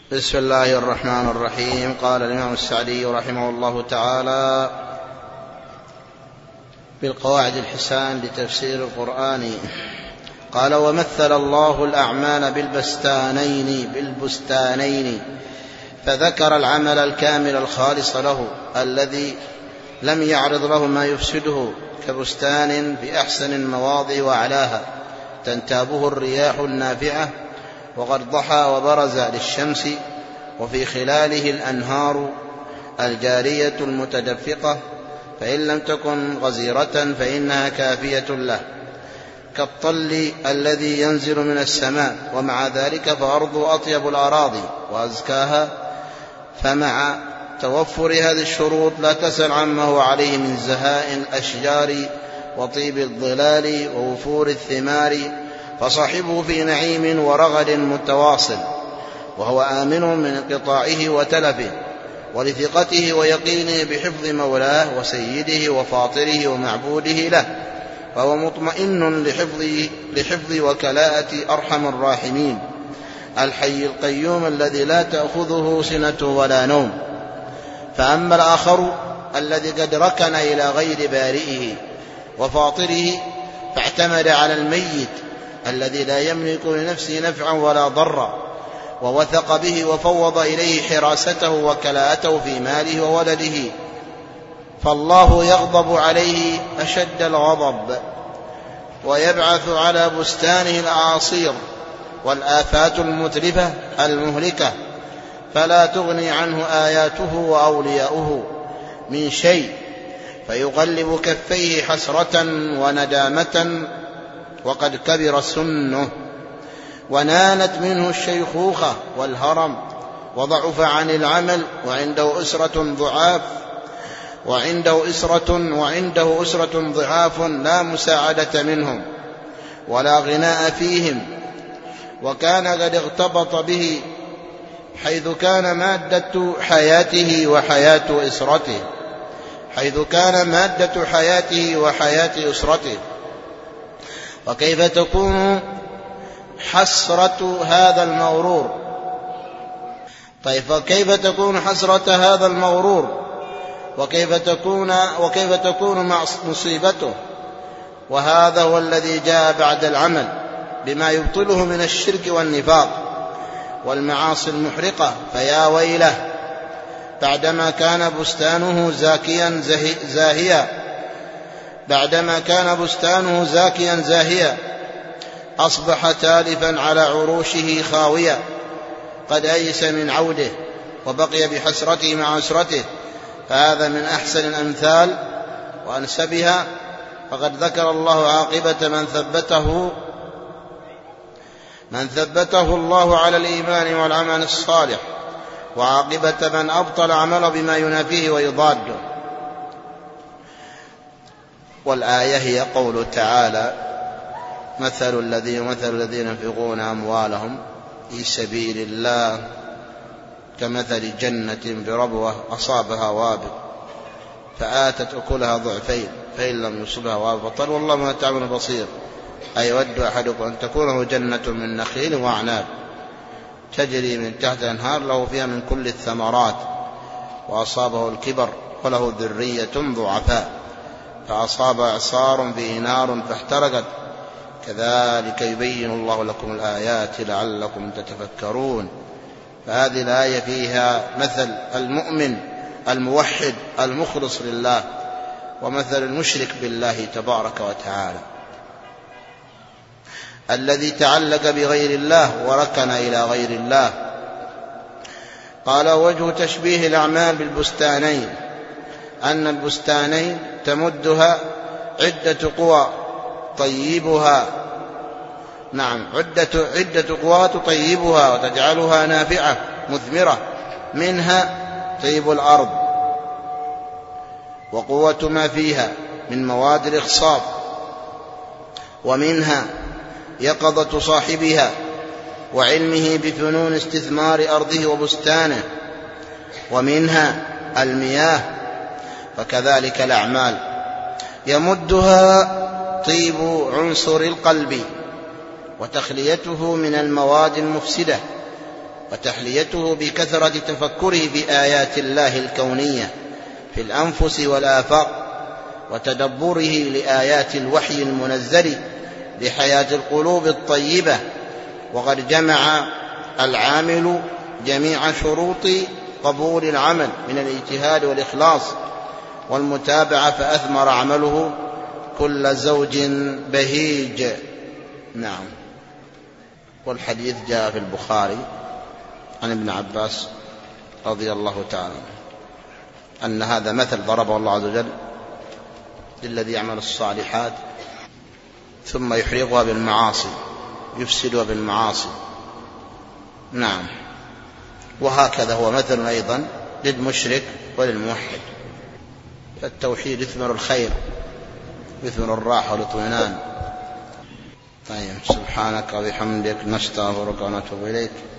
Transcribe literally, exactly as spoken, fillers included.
بسم الله الرحمن الرحيم. قال الإمام السعدي رحمه الله تعالى بالقواعد الحسان لتفسير القرآن، قال: ومثل الله الأعمال بالبستانين بالبستانين فذكر العمل الكامل الخالص له الذي لم يعرض له ما يفسده، كبستان بأحسن المواضع وأعلاها تنتابه الرياح النافعة، وقد ضحى وبرز للشمس، وفي خلاله الأنهار الجارية المتدفقة، فإن لم تكن غزيرة فإنها كافية له، كالطل الذي ينزل من السماء، ومع ذلك فأرض أطيب الأراضي وأزكاها. فمع توفر هذه الشروط لا تسأل عما هو عليه من زهاء الأشجار وطيب الظلال ووفور الثمار، فصاحبه في نعيم ورغد متواصل، وهو آمن من انقطاعه وتلفه، ولثقته ويقينه بحفظ مولاه وسيده وفاطره ومعبوده له، فهو مطمئن لحفظ, لحفظ وكلاءة أرحم الراحمين الحي القيوم الذي لا تأخذه سنة ولا نوم. فأما الآخر الذي قد ركن إلى غير بارئه وفاطره، فاعتمد على الميت الذي لا يملك لنفسه نفعا ولا ضرا، ووثق به وفوض إليه حراسته وكلاءته في ماله وولده، فالله يغضب عليه أشد الغضب، ويبعث على بستانه الأعاصير والآفات المتلفة المهلكة، فلا تغني عنه آياته وأولياؤه من شيء، فيقلب كفيه حسرة وندامة، وقد كبر سنه، ونالت منه الشيخوخة والهرم، وضعف عن العمل، وعنده أسرة ضعاف وعنده أسرة وعنده أسرة ضعاف لا مساعدة منهم ولا غناء فيهم، وكان قد اغتبط به، حيث كان مادة حياته وحياة أسرته حيث كان مادة حياته وحياة أسرته وكيف تكون حسرة هذا المغرور طيب فكيف تكون حسرة هذا المغرور وكيف تكون وكيف تكون مصيبته؟ وهذا هو الذي جاء بعد العمل بما يبطله من الشرك والنفاق والمعاصي المحرقة. فيا ويله، بعدما كان بستانه زاكيا زاهيا بعدما كان بستانه زاكيا زاهيا أصبح تالفا على عروشه خاويا، قد أيس من عوده وبقي بحسرته مع أسرته. فهذا من أحسن الأمثال وأنسبها، فقد ذكر الله عاقبة من ثبته من ثبته الله على الإيمان والعمل الصالح، وعاقبة من أبطل عمله بما ينافيه ويضاده. والآية هي قوله تعالى: مثل الذين مثل الذين ينفقون أموالهم في سبيل الله كمثل جنة بربوة أصابها وابل فآتت أكلها ضعفين فإن لم يصبها وابل فطل والله ما تعمل بصير. أيود أحدكم أن تكون له جنة من نخيل وأعناب تجري من تحت الأنهار له فيها من كل الثمرات وأصابه الكبر وله ذرية ضعفاء فأصاب إعصار فيه نار فاحترقت، كذلك يبين الله لكم الآيات لعلكم تتفكرون. فهذه الآية فيها مثل المؤمن الموحد المخلص لله، ومثل المشرك بالله تبارك وتعالى الذي تعلق بغير الله وركن إلى غير الله. قال: وجه تشبيه الأعمال بالبستانين أن البستانين تمدها عدة قوى طيبها نعم عدة, عدة قوى تطيبها وتجعلها نافعة مثمرة، منها طيب الأرض وقوة ما فيها من مواد الإخصاب، ومنها يقظة صاحبها وعلمه بفنون استثمار أرضه وبستانه، ومنها المياه. فكذلك الأعمال يمدها طيب عنصر القلب وتخليته من المواد المفسدة وتحليته بكثرة تفكره بآيات الله الكونية في الأنفس والآفاق، وتدبره لآيات الوحي المنزل لحياة القلوب الطيبة. وقد جمع العامل جميع شروط قبول العمل من الاجتهاد والإخلاص والمتابعة، فأثمر عمله كل زوج بهيج. نعم. والحديث جاء في البخاري عن ابن عباس رضي الله تعالى أن هذا مثل ضربه الله عز وجل للذي يعمل الصالحات ثم يحرقها بالمعاصي، يفسدها بالمعاصي. نعم. وهكذا هو مثل أيضا للمشرك وللموحد. فالتوحيد يثمر الخير، يثمر الراحة والاطمئنان. طيب، سبحانك وبحمدك، نستغفرك ونتوب إليك.